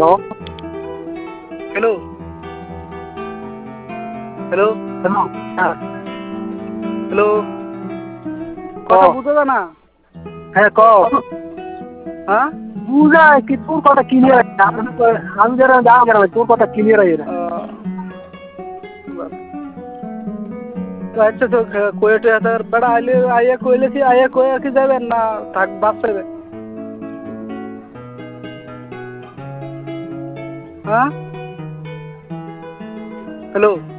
Hello hello hello হ্যাঁ hello কথা বুঝো না? হ্যাঁ ক হ্যাঁ বুঝা কি তোর কথা ক্লিয়ার আমি যারা যা আমার তোর কথা ক্লিয়ার হয় না আচ্ছা তো কোয়েটে হাজার বেড়া আইলে আইয়া কইলে কি আইয়া কয়ে কি যাবেন না থাক বাস পাইবে হ্যাঁ হ্যালো